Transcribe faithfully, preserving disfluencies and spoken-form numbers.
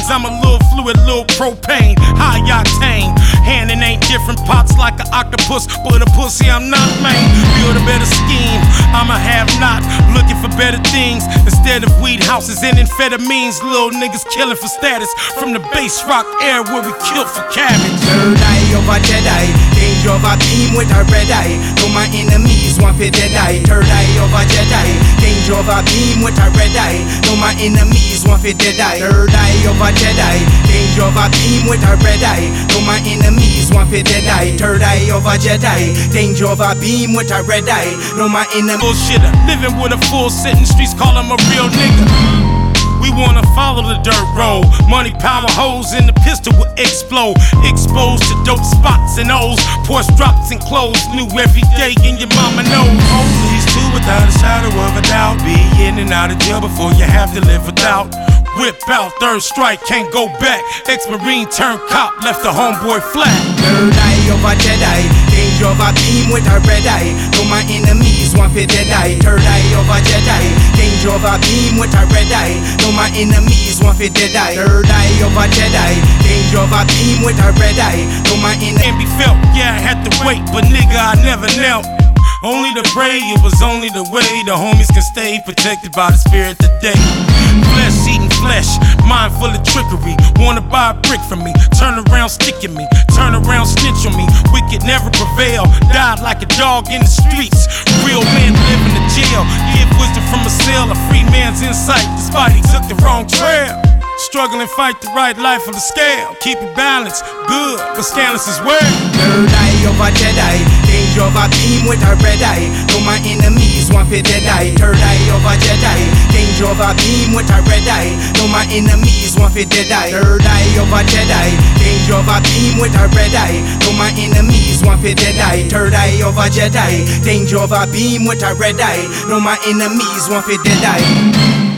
I'm a little fluid, little propane, high octane. Handing ain't different pots like an octopus, but a pussy I'm not, man. Build a better scheme, I'm a have-not, looking for better things. Instead of weed houses and amphetamines, little niggas killing for status. From the base rock air where we kill for cabbage. Third eye of a Jedi, danger of a beam with a red eye. Though my enemies want for dead eye. Third eye of a Jedi, danger of a beam with a red eye. Though my enemies want for dead eye. Third eye of a Jedi, danger of a beam with a red eye. Though my enemies want for dead eye. Third eye of a Jedi, danger of a beam with a red eye. Though my enemies bullshitter, living with a full sitting, streets call him a real nigga. We wanna follow the dirt road. Money, power, hoes, and the pistol will explode. Exposed to dope spots and O's. Porsche drops and clothes. New every day, and your mama knows. Oh, please do without a shadow of a doubt. Be in and out of jail before you have to live without. Whip out, third strike, can't go back. Ex-Marine turned cop, left the homeboy flat. Third eye of a Jedi, danger of a beam with a red eye. Though my enemies want for dead eye. Third eye of a Jedi, danger of a beam with a red eye. Though my enemies want for dead eye. Third eye of a Jedi, danger of a beam with a red eye. Though my enemies can't be felt, yeah, I had to wait, but nigga, I never knelt. Only to pray, it was only the way the homies can stay protected by the spirit today. Flesh eating flesh, mind full of trickery. Wanna buy a brick from me, turn around sticking me, turn around snitch on me. Wicked never prevail, died like a dog in the streets. Real men live in the jail, give wisdom from a cell. A free man's insight, despite he took the wrong trail. Struggle and fight the right life on the scale. Keep it balanced, good, but scandalous as well. Third eye of a Jedi, danger of a beam with a red eye. Though my enemies want for dead eye. Third eye of a Jedi, danger of a beam with a red eye. Though my enemies want for dead eye. Third eye of a Jedi, danger of a beam with a red eye. Though my enemies want for dead eye. Third eye of a Jedi, danger of a beam with a red eye. Though my enemies want for dead eye.